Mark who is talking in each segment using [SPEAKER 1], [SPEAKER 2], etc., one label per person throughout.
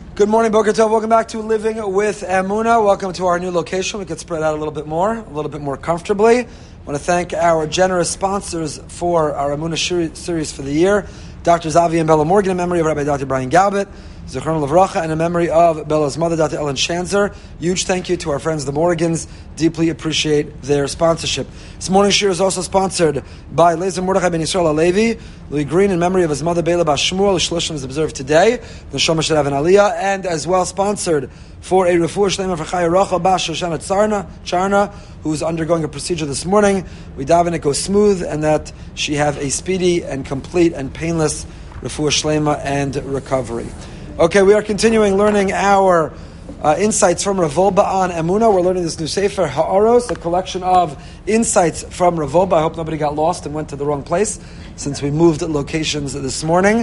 [SPEAKER 1] Good morning, Boker Tov. Welcome back to Living with Emunah. Welcome to our new location. We could spread out a little bit more comfortably. I want to thank our generous sponsors for our Emunah series for the year. Dr. Zavi and Bella Morgan, in memory of Rabbi Dr. Brian Galbet, Zichron Lavracha, and in memory of Bella's mother, Dr. Ellen Shanzer. Huge thank you to our friends, the Morgans. Deeply appreciate their sponsorship. This morning's shir is also sponsored by Lezer Mordechai ben Yisrael Alevi, Louis Green, in memory of his mother, Bela Bas Shmuel. Shloshim is observed today. The Shoma should have an aliyah, and as well sponsored for a refuah shlema for Chaya Rachel Bas Shoshana Charna, who is undergoing a procedure this morning. We daven it goes smooth, and that she have a speedy and complete and painless refuah shlema and recovery. Okay, we are continuing learning our insights from Rav Wolbe on Emunah. We're learning this new Sefer, Ha'aros, a collection of insights from Rav Wolbe. I hope nobody got lost and went to the wrong place, since we moved locations this morning.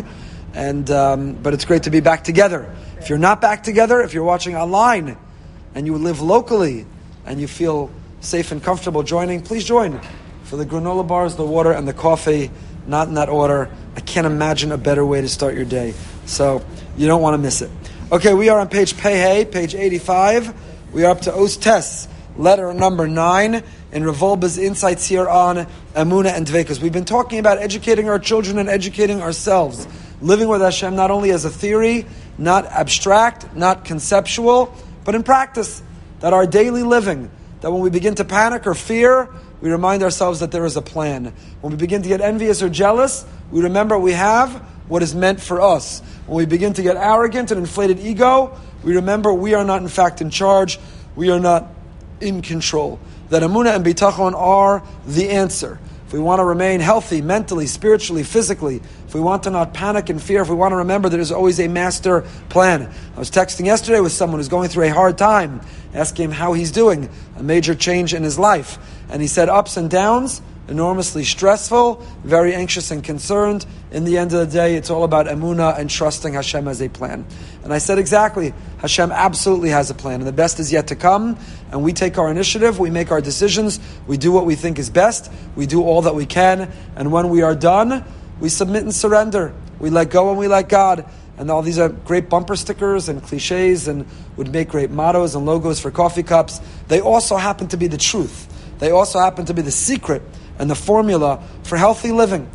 [SPEAKER 1] But it's great to be back together. If you're not back together, if you're watching online, and you live locally, and you feel safe and comfortable joining, please join for the granola bars, the water, and the coffee. Not in that order. I can't imagine a better way to start your day. So you don't want to miss it. Okay, we are on page Pei, page 85. We are up to Os Tes, letter number 9, in Rav Wolbe's insights here on Emunah and Dveikus. We've been talking about educating our children and educating ourselves. Living with Hashem not only as a theory, not abstract, not conceptual, but in practice. That our daily living, that when we begin to panic or fear, we remind ourselves that there is a plan. When we begin to get envious or jealous, we remember we have what is meant for us. When we begin to get arrogant and inflated ego, we remember we are not in fact in charge, we are not in control. That Emunah and Bitachon are the answer. If we want to remain healthy, mentally, spiritually, physically, if we want to not panic and fear, if we want to remember there is always a master plan. I was texting yesterday with someone who's going through a hard time, asking him how he's doing, a major change in his life. And he said ups and downs, enormously stressful, very anxious and concerned. In the end of the day, it's all about Emunah and trusting Hashem as a plan. And I said exactly, Hashem absolutely has a plan, and the best is yet to come. And we take our initiative, we make our decisions, we do what we think is best, we do all that we can, and when we are done, we submit and surrender. We let go and we let God. And all these are great bumper stickers and cliches and would make great mottos and logos for coffee cups. They also happen to be the truth. They also happen to be the secret and the formula for healthy living.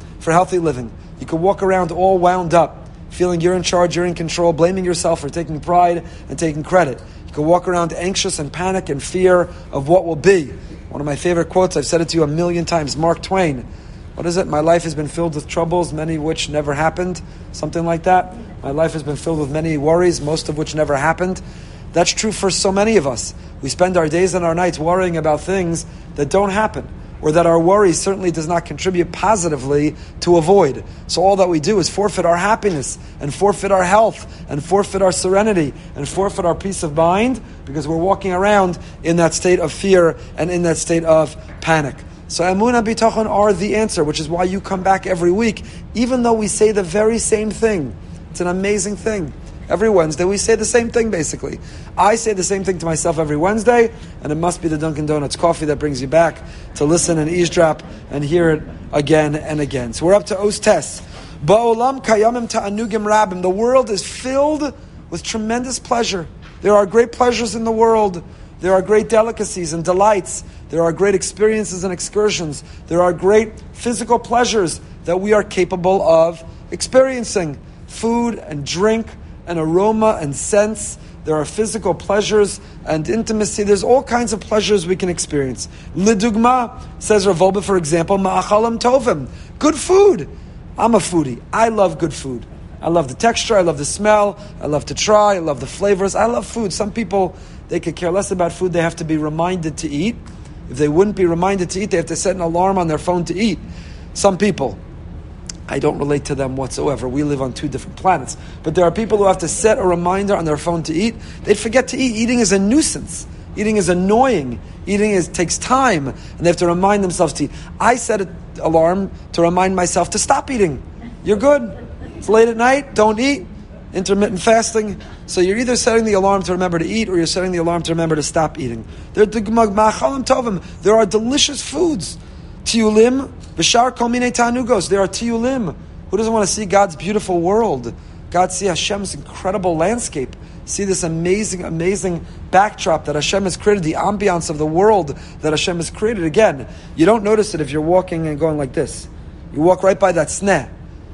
[SPEAKER 1] You can walk around all wound up, feeling you're in charge, you're in control, blaming yourself for taking pride and taking credit. You can walk around anxious and panic and fear of what will be. One of my favorite quotes, I've said it to you a million times, Mark Twain. What is it? My life has been filled with troubles, many of which never happened. Something like that. My life has been filled with many worries, most of which never happened. That's true for so many of us. We spend our days and our nights worrying about things that don't happen, or that our worry certainly does not contribute positively to avoid. So all that we do is forfeit our happiness, and forfeit our health, and forfeit our serenity, and forfeit our peace of mind, because we're walking around in that state of fear and in that state of panic. So Emunah Bitachon are the answer, which is why you come back every week, even though we say the very same thing. It's an amazing thing. Every Wednesday we say the same thing, basically. I say the same thing to myself every Wednesday, and it must be the Dunkin' Donuts coffee that brings you back to listen and eavesdrop and hear it again and again. So we're up to Os Tes. Ba'olam kayamim ta'anugim rabim. The world is filled with tremendous pleasure. There are great pleasures in the world. There are great delicacies and delights. There are great experiences and excursions. There are great physical pleasures that we are capable of experiencing. Food and drink and aroma and sense. There are physical pleasures and intimacy. There's all kinds of pleasures we can experience. Lidugma, says Rav Wolbe, for example, ma'achalam tovim. Good food. I'm a foodie. I love good food. I love the texture. I love the smell. I love to try. I love the flavors. I love food. Some people, they could care less about food. They have to be reminded to eat. If they wouldn't be reminded to eat, they have to set an alarm on their phone to eat. Some people, I don't relate to them whatsoever. We live on two different planets. But there are people who have to set a reminder on their phone to eat. They'd forget to eat. Eating is a nuisance. Eating is annoying. Takes time. And they have to remind themselves to eat. I set an alarm to remind myself to stop eating. You're good. It's late at night. Don't eat. Intermittent fasting. So you're either setting the alarm to remember to eat, or you're setting the alarm to remember to stop eating. There are delicious foods. Tiyulim, v'shar kol minei tanugos. There are tiyulim. Who doesn't want to see God's beautiful world? God, see Hashem's incredible landscape. See this amazing, amazing backdrop that Hashem has created, the ambiance of the world that Hashem has created. Again, you don't notice it if you're walking and going like this. You walk right by that sneh.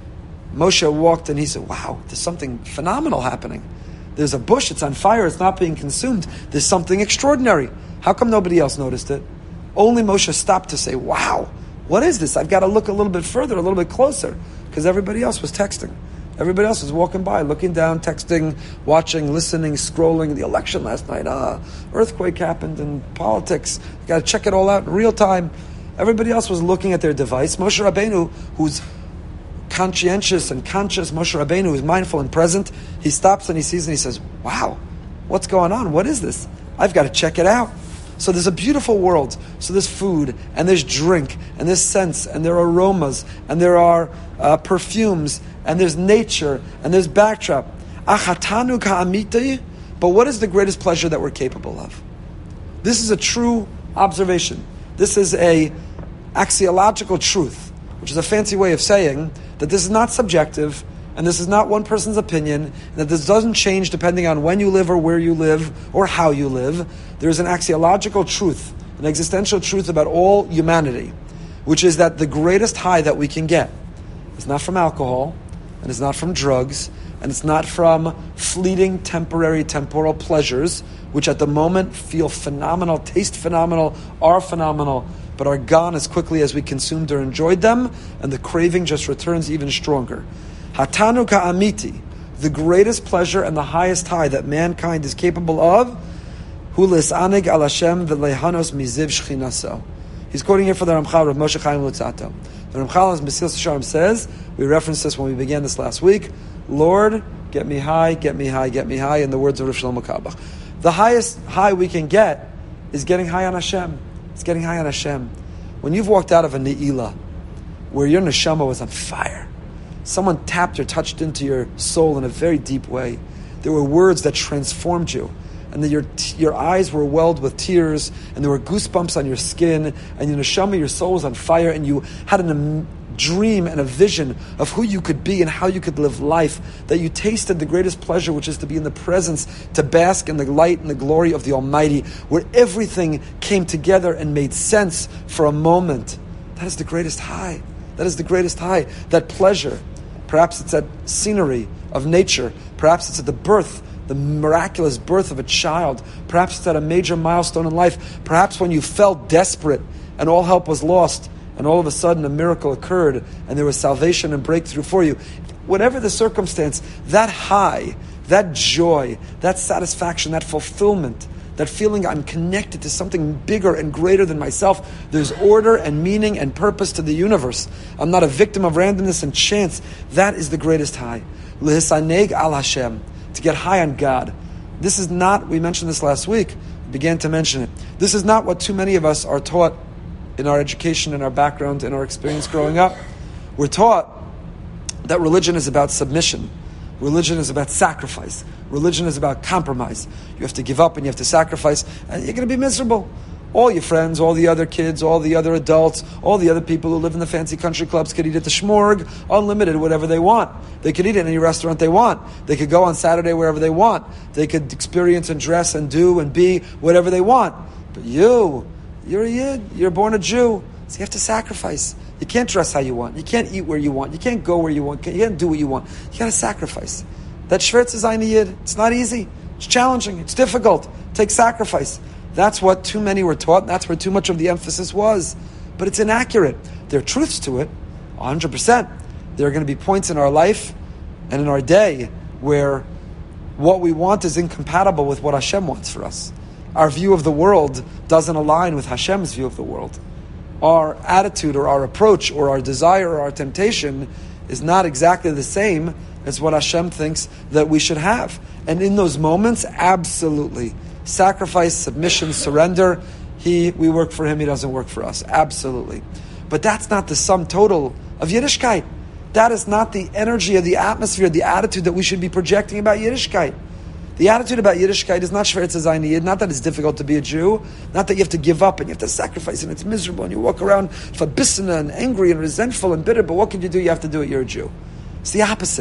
[SPEAKER 1] Moshe walked and he said, wow, there's something phenomenal happening. There's a bush, it's on fire, it's not being consumed. There's something extraordinary. How come nobody else noticed it? Only Moshe stopped to say, wow, what is this? I've got to look a little bit further, a little bit closer. Because everybody else was texting. Everybody else was walking by, looking down, texting, watching, listening, scrolling. The election last night, earthquake happened in politics. Got to check it all out in real time. Everybody else was looking at their device. Moshe Rabbeinu, who's conscientious and conscious, Moshe Rabbeinu, who's mindful and present, he stops and he sees and he says, wow, what's going on? What is this? I've got to check it out. So there's a beautiful world. So there's food, and there's drink, and there's scents, and there are aromas, and there are perfumes, and there's nature, and there's backdrop. Achatanu ka'amiti. But what is the greatest pleasure that we're capable of? This is a true observation. This is a axiological truth, which is a fancy way of saying that this is not subjective, and this is not one person's opinion, and that this doesn't change depending on when you live or where you live or how you live. There's an axiological truth, an existential truth about all humanity, which is that the greatest high that we can get is not from alcohol, and it's not from drugs, and it's not from fleeting, temporary, temporal pleasures, which at the moment feel phenomenal, taste phenomenal, are phenomenal, but are gone as quickly as we consumed or enjoyed them, and the craving just returns even stronger. Hatanu ka'amiti, the greatest pleasure and the highest high that mankind is capable of, hu lis'anig al Hashem v'lehanos miziv shchinaso. He's quoting here for the Ramchal, Rav Moshe Chaim Luzzatto. The Ramchal in Mesilas Yesharim says, we referenced this when we began this last week, Lord, get me high, get me high, get me high, in the words of Rav Shlomo Kabach. The highest high we can get is getting high on Hashem. It's getting high on Hashem. When you've walked out of a ne'ilah, where your neshama was on fire, someone tapped or touched into your soul in a very deep way. There were words that transformed you, and that your eyes were welled with tears, and there were goosebumps on your skin, and your neshama, your soul was on fire, and you had a dream and a vision of who you could be and how you could live life, that you tasted the greatest pleasure, which is to be in the presence, to bask in the light and the glory of the Almighty, where everything came together and made sense for a moment. That is the greatest high. That is the greatest high. That pleasure. Perhaps it's at scenery of nature. Perhaps it's at the birth, the miraculous birth of a child. Perhaps it's at a major milestone in life. Perhaps when you felt desperate and all help was lost, and all of a sudden a miracle occurred and there was salvation and breakthrough for you. Whatever the circumstance, that high, that joy, that satisfaction, that fulfillment, that feeling I'm connected to something bigger and greater than myself. There's order and meaning and purpose to the universe. I'm not a victim of randomness and chance. That is the greatest high. Lehisaneg al Hashem, to get high on God. This is not, we mentioned this last week, began to mention it. This is not what too many of us are taught in our education, in our background, in our experience growing up. We're taught that religion is about submission. Religion is about sacrifice. Religion is about compromise. You have to give up and you have to sacrifice, and you're going to be miserable. All your friends, all the other kids, all the other adults, all the other people who live in the fancy country clubs could eat at the Shmorg, unlimited, whatever they want. They could eat at any restaurant they want. They could go on Saturday wherever they want. They could experience and dress and do and be whatever they want. But you're a Yid. You're born a Jew. So you have to sacrifice. You can't dress how you want. You can't eat where you want. You can't go where you want. You can't do what you want. You got to sacrifice. That Shvertz is ein Yid. It's not easy. It's challenging. It's difficult. It takes sacrifice. That's what too many were taught. And that's where too much of the emphasis was. But it's inaccurate. There are truths to it, 100%. There are going to be points in our life and in our day where what we want is incompatible with what Hashem wants for us. Our view of the world doesn't align with Hashem's view of the world. Our attitude or our approach or our desire or our temptation is not exactly the same as what Hashem thinks that we should have. And in those moments, absolutely. Sacrifice, submission, surrender. We work for Him, He doesn't work for us. Absolutely. But that's not the sum total of Yiddishkeit. That is not the energy of the atmosphere, the attitude that we should be projecting about Yiddishkeit. The attitude about Yiddishkeit is not Shvertz ein Yid, not that it's difficult to be a Jew, not that you have to give up and you have to sacrifice and it's miserable and you walk around verbissene and angry and resentful and bitter, but what can you do? You have to do it, you're a Jew. It's the opposite.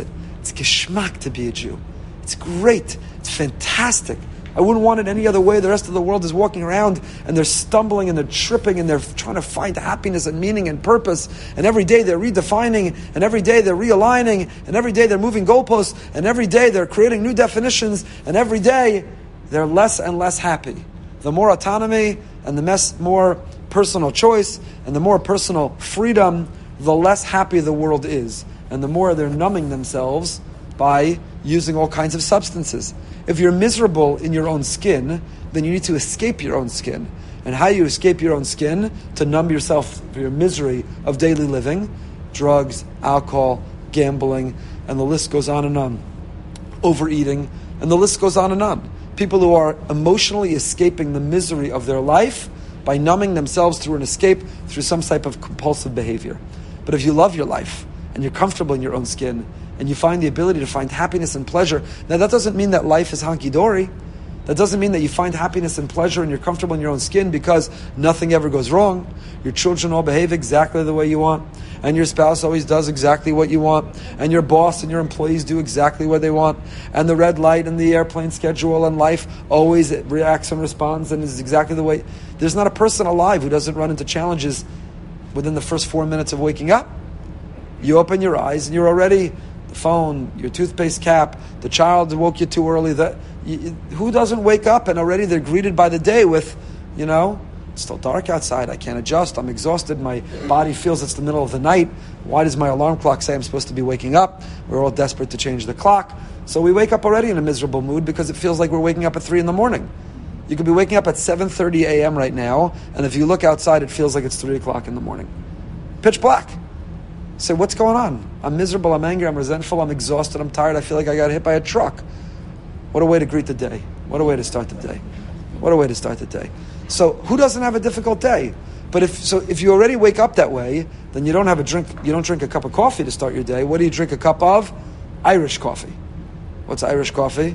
[SPEAKER 1] It's geschmack to be a Jew. It's great. It's fantastic. I wouldn't want it any other way. The rest of the world is walking around and they're stumbling and they're tripping and they're trying to find happiness and meaning and purpose. And every day they're redefining, and every day they're realigning, and every day they're moving goalposts, and every day they're creating new definitions, and every day they're less and less happy. The more autonomy and the more personal choice and the more personal freedom, the less happy the world is. And the more they're numbing themselves by using all kinds of substances. If you're miserable in your own skin, then you need to escape your own skin. And how you escape your own skin? To numb yourself for your misery of daily living. Drugs, alcohol, gambling, and the list goes on and on. Overeating, and the list goes on and on. People who are emotionally escaping the misery of their life by numbing themselves through an escape, through some type of compulsive behavior. But if you love your life, and you're comfortable in your own skin, and you find the ability to find happiness and pleasure. Now that doesn't mean that life is hunky-dory. That doesn't mean that you find happiness and pleasure and you're comfortable in your own skin because nothing ever goes wrong. Your children all behave exactly the way you want. And your spouse always does exactly what you want. And your boss and your employees do exactly what they want. And the red light and the airplane schedule and life always reacts and responds and is exactly the way. There's not a person alive who doesn't run into challenges within the first 4 minutes of waking up. You open your eyes and you're already... the phone, your toothpaste cap, the child woke you too early. Who doesn't wake up and already they're greeted by the day with, it's still dark outside, I can't adjust, I'm exhausted, my body feels it's the middle of the night. Why does my alarm clock say I'm supposed to be waking up? We're all desperate to change the clock. So we wake up already in a miserable mood because it feels like we're waking up at 3 a.m. You could be waking up at 7:30 a.m. right now, and if you look outside, it feels like it's 3 o'clock in the morning. Pitch black. Say, what's going on? I'm miserable, I'm angry, I'm resentful, I'm exhausted, I'm tired, I feel like I got hit by a truck. What a way to greet the day. What a way to start the day. What a way to start the day. So who doesn't have a difficult day? But if you already wake up that way, then you don't drink a cup of coffee to start your day. What do you drink a cup of? Irish coffee. What's Irish coffee?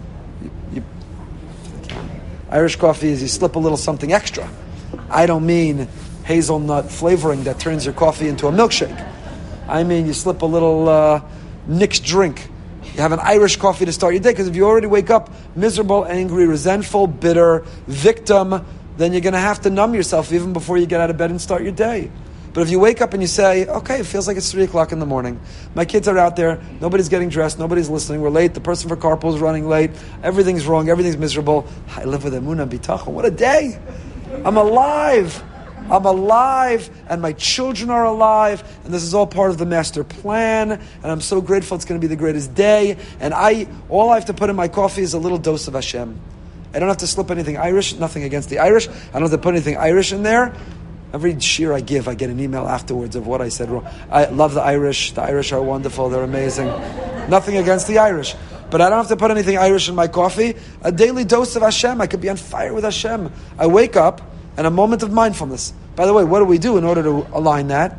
[SPEAKER 1] Irish coffee is you slip a little something extra. I don't mean hazelnut flavoring that turns your coffee into a milkshake. I mean, you slip a little mixed drink. You have an Irish coffee to start your day, because if you already wake up miserable, angry, resentful, bitter, victim, then you're going to have to numb yourself even before you get out of bed and start your day. But if you wake up and you say, okay, it feels like it's 3 o'clock in the morning. My kids are out there. Nobody's getting dressed. Nobody's listening. We're late. The person for carpool is running late. Everything's wrong. Everything's miserable. I live with Emunah Bitachon. What a day. I'm alive. I'm alive, and my children are alive, and this is all part of the master plan, and I'm so grateful. It's going to be the greatest day, and all I have to put in my coffee is a little dose of Hashem. I don't have to slip anything Irish, nothing against the Irish. I don't have to put anything Irish in there. Every shir I give, I get an email afterwards of what I said wrong. I love the Irish. The Irish are wonderful. They're amazing. Nothing against the Irish. But I don't have to put anything Irish in my coffee. A daily dose of Hashem. I could be on fire with Hashem. I wake up, and a moment of mindfulness. By the way, what do we do in order to align that?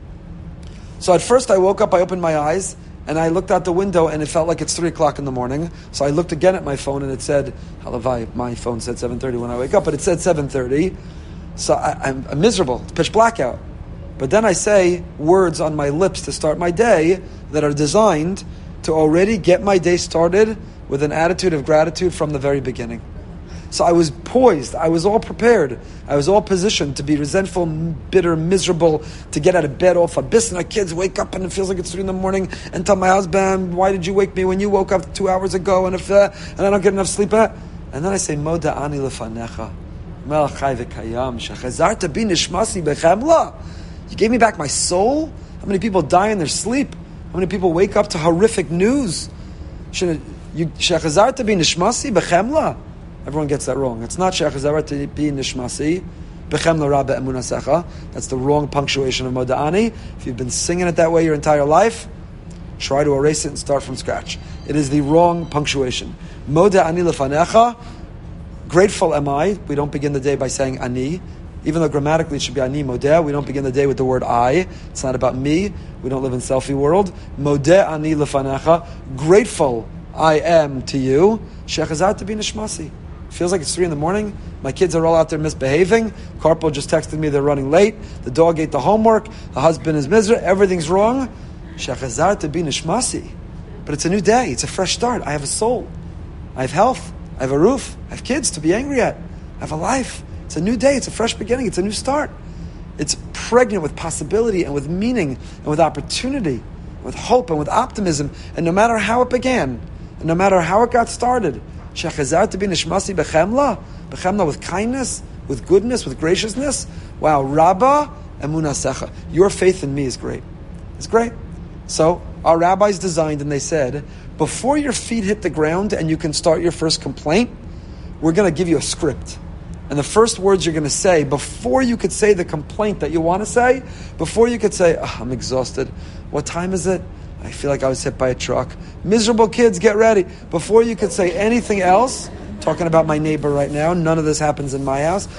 [SPEAKER 1] So at first I woke up, I opened my eyes, and I looked out the window, and it felt like it's 3 o'clock in the morning. So I looked again at my phone, and it said, Halavai, my phone said 7:30 when I wake up, but it said 7:30. So I'm miserable. It's pitch black out. But then I say words on my lips to start my day that are designed to already get my day started with an attitude of gratitude from the very beginning. So I was poised, I was all prepared, I was all positioned to be resentful, bitter, miserable, to get out of bed, all fabis, and our kids wake up and it feels like it's 3 a.m. and tell my husband, why did you wake me when you woke up 2 hours ago and I don't get enough sleep? And then I say, Moda ani lefanecha, melech chai v'kayam, shechazarta bi nishmasi bechemla. You gave me back my soul? How many people die in their sleep? How many people wake up to horrific news? Shechazarta bi nishmasi bechemla. Everyone gets that wrong. It's not Shechazarta bi nishmasi, bechem rabbe emunasecha. That's the wrong punctuation of Moda'ani. If you've been singing it that way your entire life, try to erase it and start from scratch. It is the wrong punctuation. Moda'ani lefanecha, grateful am I. We don't begin the day by saying ani. Even though grammatically it should be ani modeh, we don't begin the day with the word I. It's not about me. We don't live in selfie world. Modeh ani lefanecha, grateful I am to you. Shechazarta bi nishmasi. Feels like it's 3 a.m. My kids are all out there misbehaving. Carpo just texted me they're running late. The dog ate the homework. The husband is miserable. Everything's wrong. Shechazarta bi nishmasi. But it's a new day. It's a fresh start. I have a soul. I have health. I have a roof. I have kids to be angry at. I have a life. It's a new day. It's a fresh beginning. It's a new start. It's pregnant with possibility and with meaning and with opportunity, with hope and with optimism. And no matter how it began, and no matter how it got started, shechazar to be nishmasi bechemla with kindness, with goodness, with graciousness. Wow, Rabba emunasecha. Your faith in me is great. It's great. So our rabbis designed and they said, before your feet hit the ground and you can start your first complaint, we're going to give you a script. And the first words you're going to say, before you could say the complaint that you want to say, before you could say, I'm exhausted. What time is it? I feel like I was hit by a truck. Miserable kids, get ready. Before you could say anything else, talking about my neighbor right now, none of this happens in my house.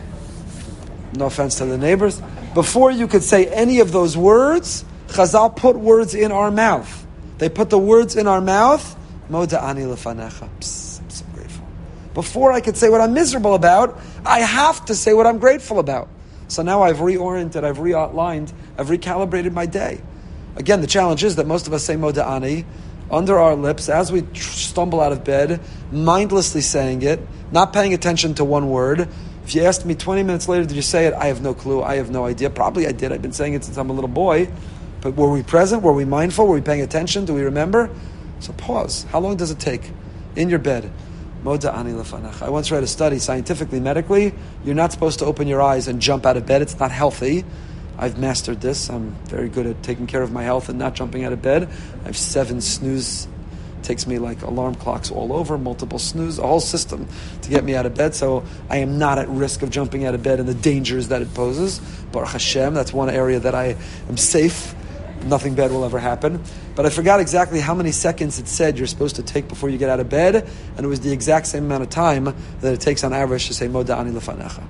[SPEAKER 1] No offense to the neighbors. Before you could say any of those words, Chazal put words in our mouth. They put the words in our mouth. Moda'ani lefanecha. I'm so grateful. Before I could say what I'm miserable about, I have to say what I'm grateful about. So now I've reoriented, I've reoutlined, I've recalibrated my day. Again, the challenge is that most of us say Moda'ani under our lips as we stumble out of bed, mindlessly saying it, not paying attention to one word. If you asked me 20 minutes later, did you say it? I have no clue. I have no idea. Probably I did. I've been saying it since I'm a little boy. But were we present? Were we mindful? Were we paying attention? Do we remember? So pause. How long does it take? In your bed. Moda'ani lefanach. I once read a study, scientifically, medically, you're not supposed to open your eyes and jump out of bed. It's not healthy. I've mastered this. I'm very good at taking care of my health and not jumping out of bed. I have 7 snooze. Takes me like alarm clocks all over, multiple snooze, a whole system to get me out of bed. So I am not at risk of jumping out of bed and the dangers that it poses. Baruch Hashem, that's one area that I am safe. Nothing bad will ever happen. But I forgot exactly how many seconds it said you're supposed to take before you get out of bed, and it was the exact same amount of time that it takes on average to say Moda'ani lefanecha.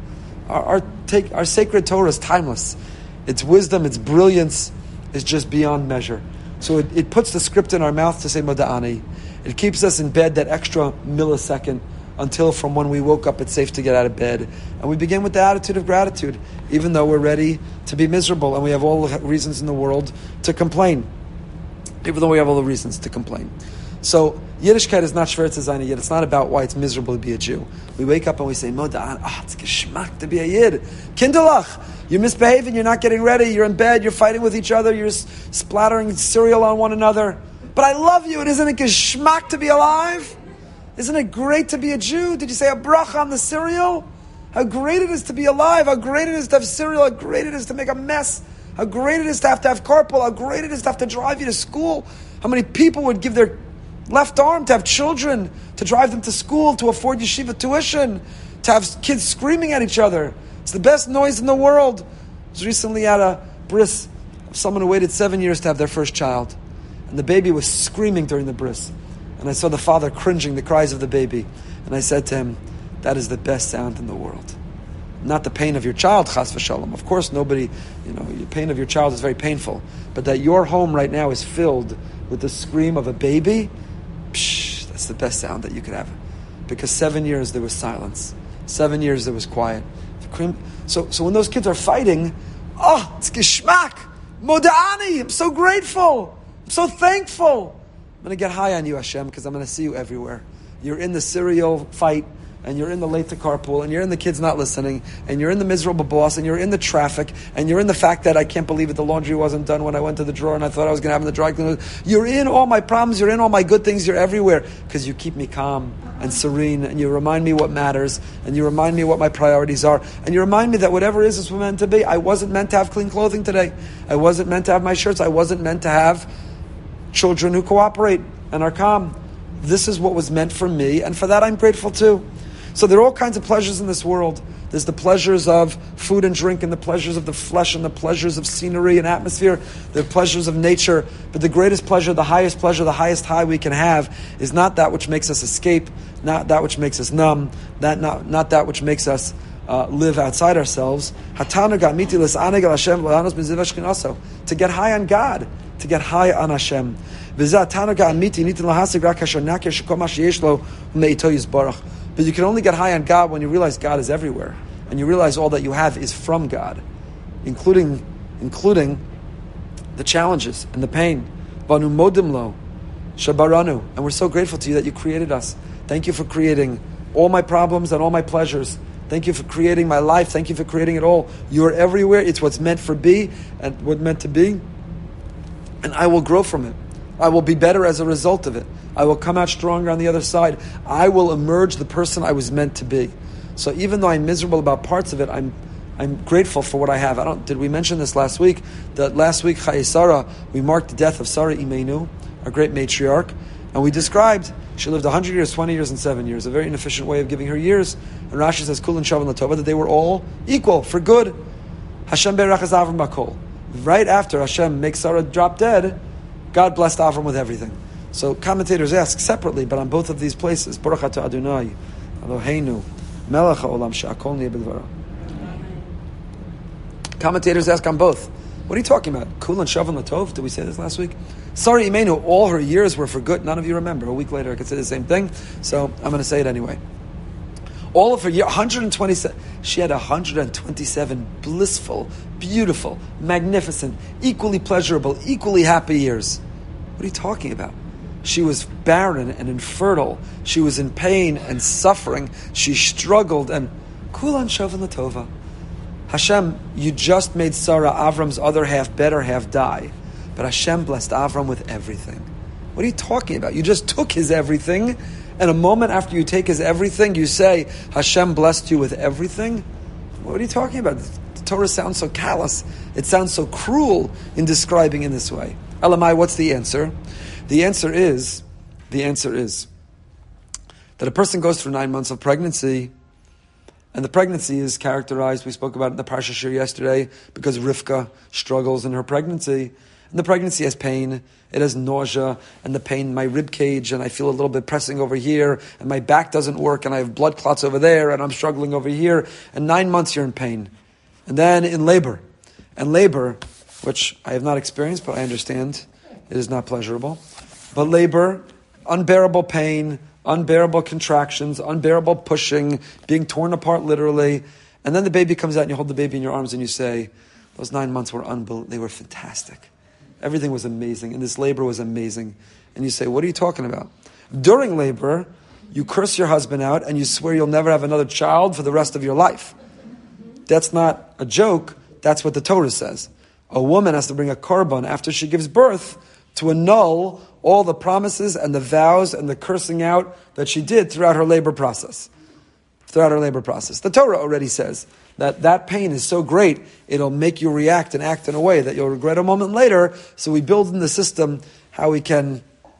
[SPEAKER 1] Our sacred Torah is timeless. Its wisdom, its brilliance is just beyond measure. So it puts the script in our mouth to say Moda'ani. It keeps us in bed that extra millisecond until from when we woke up it's safe to get out of bed. And we begin with the attitude of gratitude, even though we're ready to be miserable and we have all the reasons in the world to complain. Even though we have all the reasons to complain. So Yiddishkeit is not Shver Tzayna yet. It's not about why it's miserable to be a Jew. We wake up and we say, Moda'an, it's geschmack to be a Yid. Kinderlach, you're misbehaving, you're not getting ready, you're in bed, you're fighting with each other, you're splattering cereal on one another. But I love you, and isn't it geschmack to be alive? Isn't it great to be a Jew? Did you say a bracha on the cereal? How great it is to be alive, how great it is to have cereal, how great it is to make a mess, how great it is to have carpool, how great it is to have to drive you to school. How many people would give their left arm to have children, to drive them to school, to afford yeshiva tuition, to have kids screaming at each other. It's the best noise in the world. I was recently at a bris of someone who waited 7 years to have their first child. And the baby was screaming during the bris. And I saw the father cringing, the cries of the baby. And I said to him, that is the best sound in the world. Not the pain of your child, chas v'shalom. Of course, nobody, the pain of your child is very painful. But that your home right now is filled with the scream of a baby, that's the best sound that you could have. Because 7 years there was silence. 7 years there was quiet. So when those kids are fighting, it's geschmack, Moda'ani, I'm so grateful, I'm so thankful. I'm going to get high on you, Hashem, because I'm going to see you everywhere. You're in the cereal fight, and you're in the late to carpool, and you're in the kids not listening, and you're in the miserable boss, and you're in the traffic, and you're in the fact that I can't believe it, the laundry wasn't done when I went to the drawer and I thought I was going to have in the dry cleaner. You're in all my problems, you're in all my good things, you're everywhere, because you keep me calm and serene, and you remind me what matters, and you remind me what my priorities are, and you remind me that whatever is meant to be. I wasn't meant to have clean clothing today. I wasn't meant to have my shirts. I wasn't meant to have children who cooperate and are calm. This is what was meant for me, and for that I'm grateful too. So there are all kinds of pleasures in this world. There's the pleasures of food and drink, and the pleasures of the flesh, and the pleasures of scenery and atmosphere, the pleasures of nature. But the greatest pleasure, the highest high we can have is not that which makes us escape, not that which makes us numb, not that which makes us live outside ourselves. To get high on God, to get high on Hashem. But you can only get high on God when you realize God is everywhere, and you realize all that you have is from God, including the challenges and the pain. Shabaranu. And we're so grateful to you that you created us. Thank you for creating all my problems and all my pleasures. Thank you for creating my life. Thank you for creating it all. You are everywhere. It's what's meant for be and what's meant to be. And I will grow from it. I will be better as a result of it. I will come out stronger on the other side. I will emerge the person I was meant to be. So even though I'm miserable about parts of it, I'm grateful for what I have. Did we mention this last week? That last week, Chayei Sarah, we marked the death of Sarah Imenu, our great matriarch, and we described she lived 100 years, 20 years, and 7 years. A very inefficient way of giving her years. And Rashi says, Kul and Shavan Latova, that they were all equal for good. Hashem berachas Avram bakol. Right after Hashem makes Sarah drop dead, God blessed Avram with everything. So commentators ask separately, but on both of these places, Baruch atah Adonai, Eloheinu, melech haolam she'akol niyeh b'dvaro. Commentators ask on both. What are you talking about? Kul and Shavan Latov? Did we say this last week? Sorry, Imenu, all her years were for good. None of you remember. A week later, I could say the same thing. So I'm going to say it anyway. All of her years, 127. She had 127 blissful, beautiful, magnificent, equally pleasurable, equally happy years. What are you talking about? She was barren and infertile. She was in pain and suffering. She struggled and Kul and Shavan Latova. Hashem, you just made Sarah, Avram's other half, better half, die. But Hashem blessed Avram with everything. What are you talking about? You just took his everything, and a moment after you take his everything, you say, Hashem blessed you with everything? What are you talking about? The Torah sounds so callous. It sounds so cruel in describing in this way. Elamai, what's the answer? The answer is that a person goes through 9 months of pregnancy, and the pregnancy is characterized, we spoke about it in the Parsha Shir yesterday, because Rivka struggles in her pregnancy. And the pregnancy has pain, it has nausea, and the pain in my rib cage, and I feel a little bit pressing over here, and my back doesn't work, and I have blood clots over there, and I'm struggling over here. And 9 months you're in pain. And then in labor. And labor, which I have not experienced, but I understand, it is not pleasurable. But labor, unbearable pain, unbearable contractions, unbearable pushing, being torn apart literally. And then the baby comes out and you hold the baby in your arms and you say, those 9 months were unbelievable. They were fantastic. Everything was amazing. And this labor was amazing. And you say, what are you talking about? During labor, you curse your husband out and you swear you'll never have another child for the rest of your life. That's not a joke. That's what the Torah says. A woman has to bring a korban after she gives birth to annul all the promises and the vows and the cursing out that she did throughout her labor process. The Torah already says that pain is so great, it'll make you react and act in a way that you'll regret a moment later. So we build in the system how we can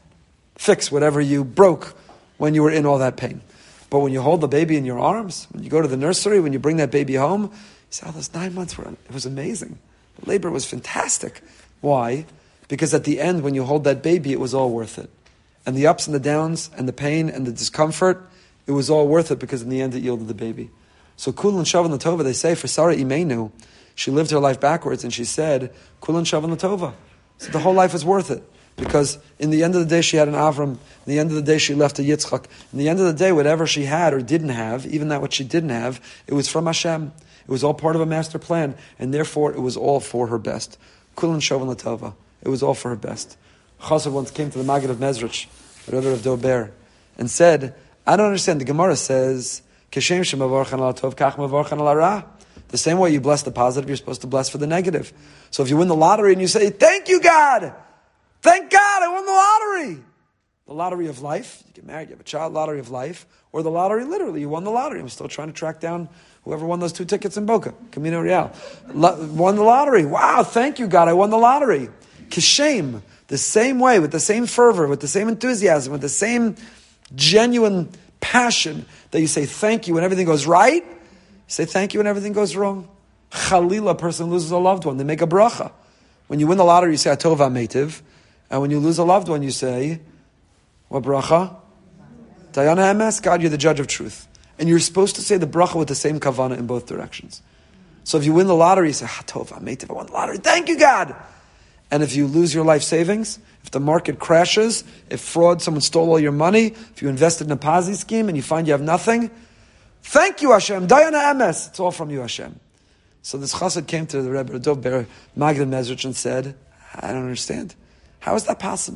[SPEAKER 1] fix whatever you broke when you were in all that pain. But when you hold the baby in your arms, when you go to the nursery, when you bring that baby home, you say, those 9 months it was amazing. The labor was fantastic. Why? Because at the end, when you hold that baby, it was all worth it. And the ups and the downs and the pain and the discomfort, it was all worth it because in the end it yielded the baby. So Kul and Shavan Latova, they say, for Sarah Imenu, she lived her life backwards and she said, Kul and Shavan Latova. So the whole life was worth it. Because in the end of the day she had an Avram, in the end of the day she left a Yitzchak, in the end of the day whatever she had or didn't have, even that what she didn't have, it was from Hashem. It was all part of a master plan, and therefore it was all for her best. Kul and Shavan Latova. It was all for her best. Chassav once came to the Maggid of Mezrich, the Rebbe of Dober, and said, I don't understand. The Gemara says, Keshem shemavarchan al tov, kach mavarchan al hara. The same way you bless the positive, you're supposed to bless for the negative. So if you win the lottery and you say, thank you, God! Thank God, I won the lottery! The lottery of life, you get married, you have a child, lottery of life, or the lottery literally, you won the lottery. I'm still trying to track down whoever won those 2 tickets in Boca, Camino Real. Won the lottery. Wow, thank you, God, I won the lottery. Kishem, the same way, with the same fervor, with the same enthusiasm, with the same genuine passion that you say thank you when everything goes right, you say thank you when everything goes wrong. Chalila, a person loses a loved one, they make a bracha. When you win the lottery, you say Atov HaMeitiv, and when you lose a loved one, you say, what bracha? Dayana Emes, God, you're the judge of truth. And you're supposed to say the bracha with the same kavanah in both directions. So if you win the lottery, you say, Atov HaMeitiv, I won the lottery, thank you, God! And if you lose your life savings, if the market crashes, if fraud, someone stole all your money, if you invested in a Ponzi scheme and you find you have nothing, thank you, Hashem. Dayana Emes. It's all from you, Hashem. So this chassid came to the Rebbe Dov Ber Maggid Mezrich and said, I don't understand. How is that possible?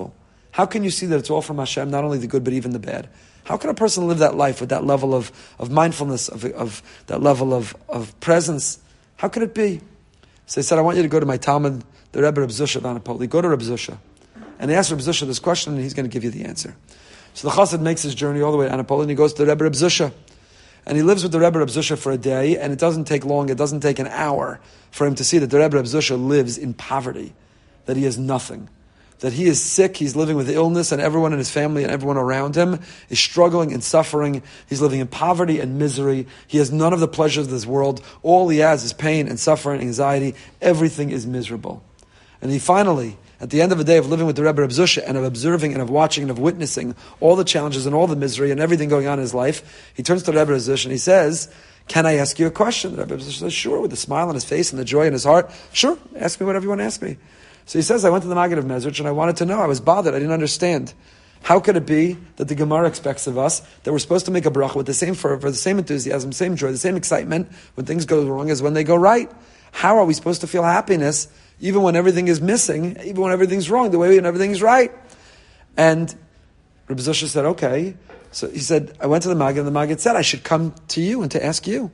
[SPEAKER 1] How can you see that it's all from Hashem, not only the good, but even the bad? How can a person live that life with that level of mindfulness, of that level of presence? How could it be? So he said, I want you to go to my Talmud, the Rebbe Reb Zusha of Anapoli. Go to Reb Zusha. And ask Reb Zusha this question, and he's going to give you the answer. So the Chassid makes his journey all the way to Anapoli, and he goes to the Rebbe Reb Zusha. And he lives with the Rebbe Reb Zusha for a day, and it doesn't take long, it doesn't take an hour for him to see that the Rebbe Reb Zusha lives in poverty, that he has nothing, that he is sick, he's living with illness, and everyone in his family and everyone around him is struggling and suffering. He's living in poverty and misery. He has none of the pleasures of this world. All he has is pain and suffering, anxiety. Everything is miserable. And he finally, at the end of a day of living with the Rebbe Reb Zusha and of observing and of watching and of witnessing all the challenges and all the misery and everything going on in his life, he turns to the Rebbe Reb Zusha and he says, can I ask you a question? The Rebbe Reb Zusha says, sure, with a smile on his face and the joy in his heart. Sure, ask me whatever you want to ask me. So he says, I went to the Maggid of Mezrich and I wanted to know, I was bothered, I didn't understand. How could it be that the Gemara expects of us that we're supposed to make a bracha with the same fervor, the same enthusiasm, same joy, the same excitement when things go wrong as when they go right? How are we supposed to feel happiness even when everything is missing, even when everything's wrong, the way when everything's right? And Rebbe Zusha said, okay. So he said, I went to the Maggid and the Maggid said, I should come to you and to ask you.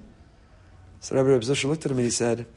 [SPEAKER 1] So Rebbe Zusha looked at him and he said,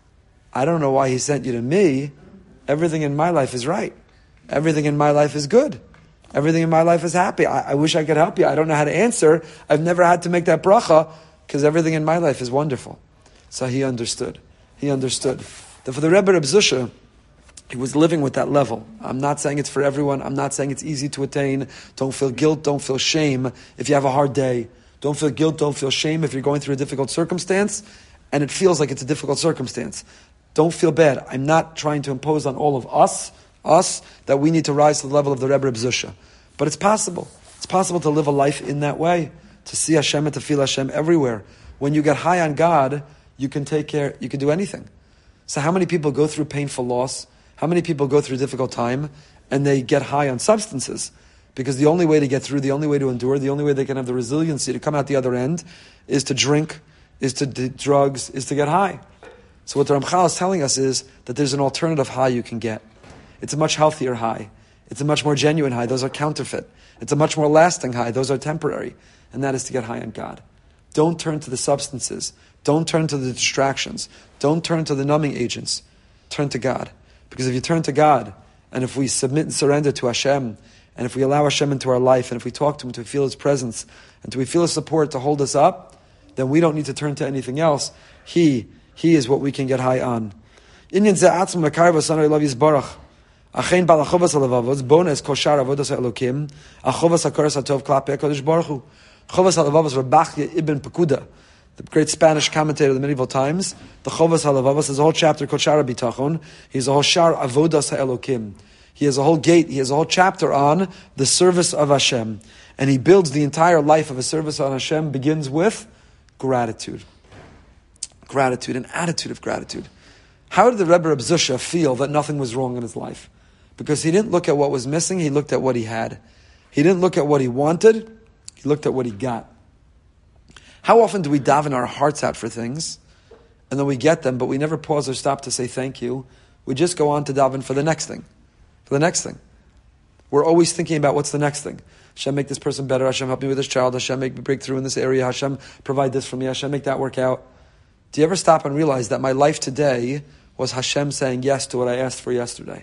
[SPEAKER 1] I don't know why he sent you to me. Everything in my life is right. Everything in my life is good. Everything in my life is happy. I wish I could help you. I don't know how to answer. I've never had to make that bracha because everything in my life is wonderful. So he understood. He understood that for the Rebbe Reb Zusha, he was living with that level. I'm not saying it's for everyone. I'm not saying it's easy to attain. Don't feel guilt. Don't feel shame if you have a hard day. Don't feel guilt. Don't feel shame if you're going through a difficult circumstance and it feels like it's a difficult circumstance. Don't feel bad. I'm not trying to impose on all of us, that we need to rise to the level of the Rebbe Reb Zusha. But it's possible. It's possible to live a life in that way, to see Hashem and to feel Hashem everywhere. When you get high on God, you can take care, you can do anything. So how many people go through painful loss? How many people go through difficult time and they get high on substances? Because the only way to get through, the only way to endure, the only way they can have the resiliency to come out the other end is to drink, is to do drugs, is to get high. So what the Ramchal is telling us is that there's an alternative high you can get. It's a much healthier high. It's a much more genuine high. Those are counterfeit. It's a much more lasting high. Those are temporary. And that is to get high on God. Don't turn to the substances. Don't turn to the distractions. Don't turn to the numbing agents. Turn to God. Because if you turn to God, and if we submit and surrender to Hashem, and if we allow Hashem into our life, and if we talk to Him to feel His presence, and to feel His support to hold us up, then we don't need to turn to anything else. He is what we can get high on. Inyan ze'atzm mekarvos anay lav yisbarach. Achein balachovas alavavos bonus koshar avodas elokim. Achovas hakaras hatov klape HaKadosh Baruch Hu. Chovas halavavos Rabachya ibn Pekuda, the great Spanish commentator of the medieval times. The Chovas halavavos is a whole chapter called Shara Bitachon. He's a whole shar avodas elokim. He has a whole gate. He has a whole chapter on the service of Hashem, and he builds the entire life of a service on Hashem. Begins with gratitude. Gratitude, an attitude of gratitude. How did the Rebbe Reb Zusha feel that nothing was wrong in his life? Because he didn't look at what was missing, he looked at what he had. He didn't look at what he wanted, he looked at what he got. How often do we daven our hearts out for things, and then we get them, but we never pause or stop to say thank you? We just go on to daven for the next thing. For the next thing. We're always thinking about what's the next thing. Hashem, make this person better. Hashem, help me with this child. Hashem, make me break through in this area. Hashem, provide this for me. Hashem, make that work out. Do you ever stop and realize that my life today was Hashem saying yes to what I asked for yesterday?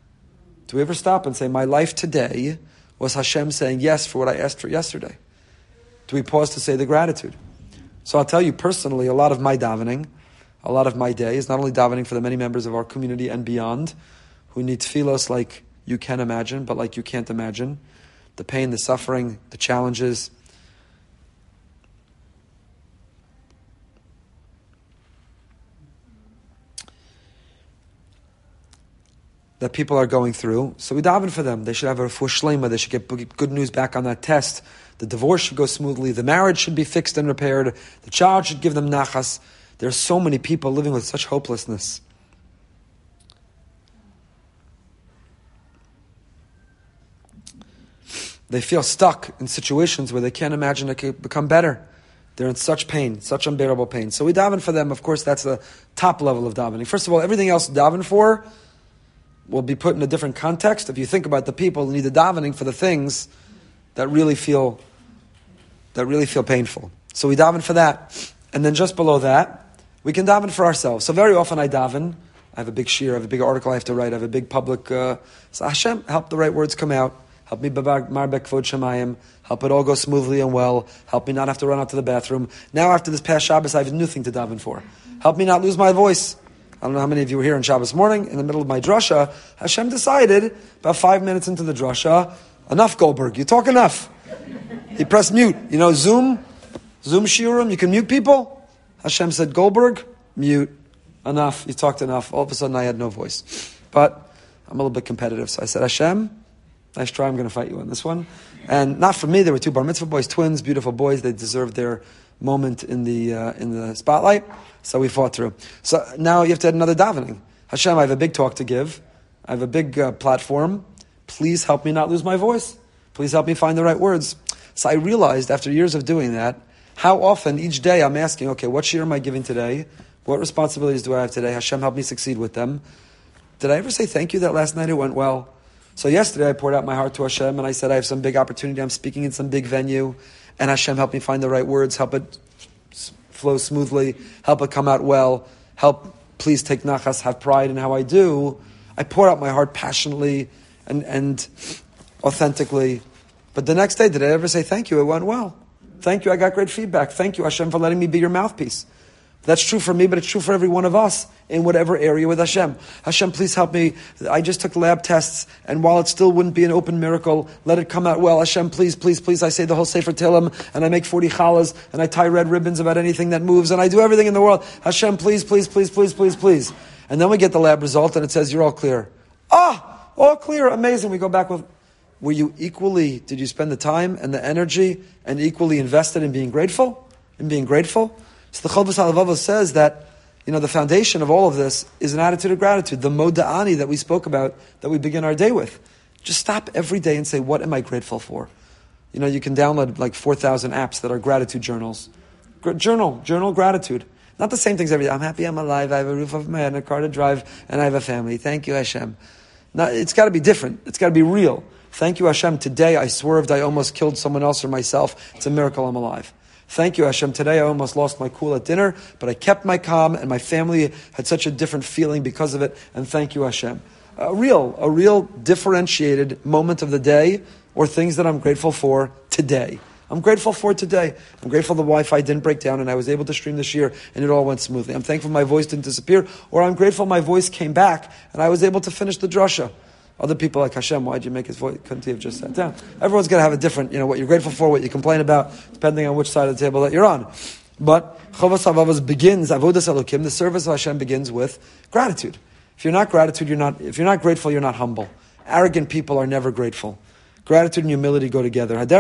[SPEAKER 1] Do we ever stop and say, my life today was Hashem saying yes for what I asked for yesterday? Do we pause to say the gratitude? So I'll tell you personally, a lot of my davening, a lot of my day is not only davening for the many members of our community and beyond who need tefillos like you can imagine, but like you can't imagine. The pain, the suffering, the challenges, that people are going through. So we daven for them. They should have a refuah shlema. They should get good news back on that test. The divorce should go smoothly. The marriage should be fixed and repaired. The child should give them nachas. There are so many people living with such hopelessness. They feel stuck in situations where they can't imagine it could become better. They're in such pain, such unbearable pain. So we daven for them. Of course, that's the top level of davening. First of all, everything else daven for, will be put in a different context if you think about the people who need the davening for the things that really feel painful. So we daven for that. And then just below that, we can daven for ourselves. So very often I daven. I have a big shir, I have a big article I have to write, I have a big public... so Hashem, help the right words come out. Help me marbek kvod shemayim. Help it all go smoothly and well. Help me not have to run out to the bathroom. Now after this past Shabbos, I have a new thing to daven for. Help me not lose my voice. I don't know how many of you were here on Shabbos morning, in the middle of my drasha. Hashem decided, about 5 minutes into the drasha, enough Goldberg, you talk enough. He pressed mute. You know, Zoom shiurim, you can mute people. Hashem said, Goldberg, mute. Enough, you talked enough. All of a sudden I had no voice. But I'm a little bit competitive, so I said, Hashem, nice try, I'm going to fight you on this one. And not for me, there were 2 bar mitzvah boys, twins, beautiful boys. They deserved their moment in the spotlight. So we fought through. So now you have to add another davening. Hashem, I have a big talk to give. I have a big platform. Please help me not lose my voice. Please help me find the right words. So I realized after years of doing that, how often each day I'm asking, okay, what shir am I giving today? What responsibilities do I have today? Hashem, help me succeed with them. Did I ever say thank you that last night it went well? So yesterday I poured out my heart to Hashem and I said I have some big opportunity. I'm speaking in some big venue. And Hashem, help me find the right words. Help it flow smoothly. Help it come out well. Help, please take nachas, have pride in how I do. I poured out my heart passionately and authentically. But the next day, did I ever say thank you? It went well. Thank you, I got great feedback. Thank you, Hashem, for letting me be your mouthpiece. That's true for me, but it's true for every one of us in whatever area with Hashem. Hashem, please help me. I just took lab tests, and while it still wouldn't be an open miracle, let it come out well. Hashem, please, please, please. I say the whole Sefer Tehillim, and I make 40 challahs, and I tie red ribbons about anything that moves, and I do everything in the world. Hashem, please, please, please, please, please, please. And then we get the lab result, and it says, you're all clear. All clear, amazing. We go back with, did you spend the time and the energy and equally invested in being grateful? So the Chovos HaLevavos says that, the foundation of all of this is an attitude of gratitude, the moda'ani that we spoke about, that we begin our day with. Just stop every day and say, what am I grateful for? You can download like 4,000 apps that are gratitude journals. Journal gratitude. Not the same things every day. I'm happy I'm alive, I have a roof over my head and a car to drive, and I have a family. Thank you, Hashem. No, it's got to be different. It's got to be real. Thank you, Hashem. Today I swerved, I almost killed someone else or myself. It's a miracle I'm alive. Thank you, Hashem. Today I almost lost my cool at dinner, but I kept my calm, and my family had such a different feeling because of it, and thank you, Hashem. A real differentiated moment of the day, or things that I'm grateful for today. I'm grateful for today. I'm grateful the Wi-Fi didn't break down, and I was able to stream this year, and it all went smoothly. I'm thankful my voice didn't disappear, or I'm grateful my voice came back, and I was able to finish the drasha. Other people like, Hashem, why'd you make his voice? Couldn't he have just sat down? Everyone's going to have a different, what you're grateful for, what you complain about, depending on which side of the table that you're on. But Chovos HaLevavos begins, Avodas Elokim, the service of Hashem begins with gratitude. If you're not grateful, you're not humble. Arrogant people are never grateful. Gratitude and humility go together. You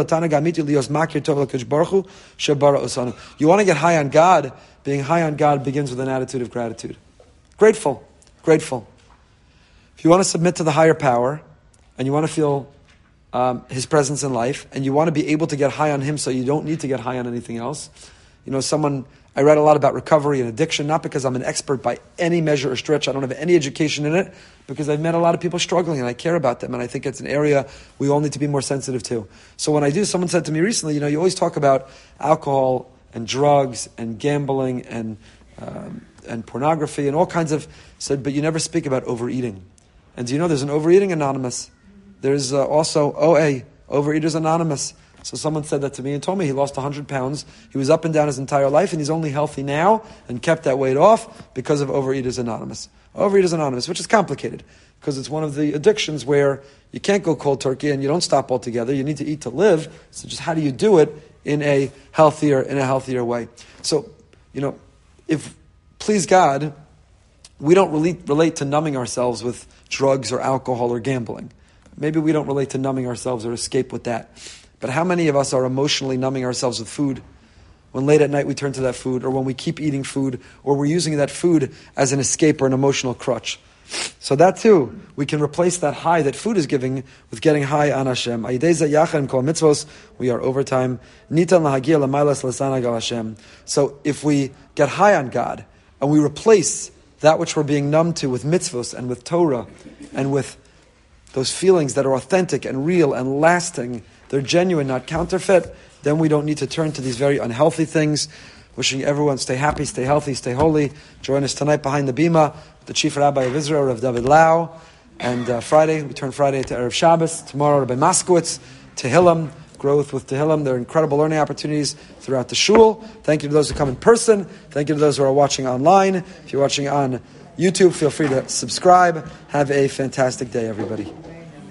[SPEAKER 1] want to get high on God? Being high on God begins with an attitude of gratitude. Grateful. If you want to submit to the higher power, and you want to feel His presence in life, and you want to be able to get high on Him so you don't need to get high on anything else. I read a lot about recovery and addiction, not because I'm an expert by any measure or stretch. I don't have any education in it, because I've met a lot of people struggling, and I care about them, and I think it's an area we all need to be more sensitive to. So when I do, someone said to me recently, you always talk about alcohol and drugs and gambling and pornography and all kinds of... said, but you never speak about overeating. And do you know there's an Overeating Anonymous? There's also OA, Overeaters Anonymous. So someone said that to me and told me he lost 100 pounds. He was up and down his entire life, and he's only healthy now and kept that weight off because of Overeaters Anonymous. Overeaters Anonymous, which is complicated because it's one of the addictions where you can't go cold turkey and you don't stop altogether. You need to eat to live. So just how do you do it in a healthier way? So, if, please God, we don't relate to numbing ourselves with drugs or alcohol or gambling. Maybe we don't relate to numbing ourselves or escape with that. But how many of us are emotionally numbing ourselves with food? When late at night we turn to that food, or when we keep eating food, or we're using that food as an escape or an emotional crutch. So that too, we can replace that high that food is giving with getting high on Hashem. We are over time. So if we get high on God, and we replace that which we're being numb to with mitzvos and with Torah, and with those feelings that are authentic and real and lasting, they're genuine, not counterfeit, then we don't need to turn to these very unhealthy things. Wishing everyone stay happy, stay healthy, stay holy. Join us tonight behind the Bima, the Chief Rabbi of Israel, Rav David Lau. And Friday, we turn Friday to Erev Shabbos. Tomorrow, Rabbi Moskowitz, Tehillim, growth with Tehillim. There are incredible learning opportunities throughout the shul. Thank you to those who come in person. Thank you to those who are watching online. If you're watching on YouTube, feel free to subscribe. Have a fantastic day, everybody.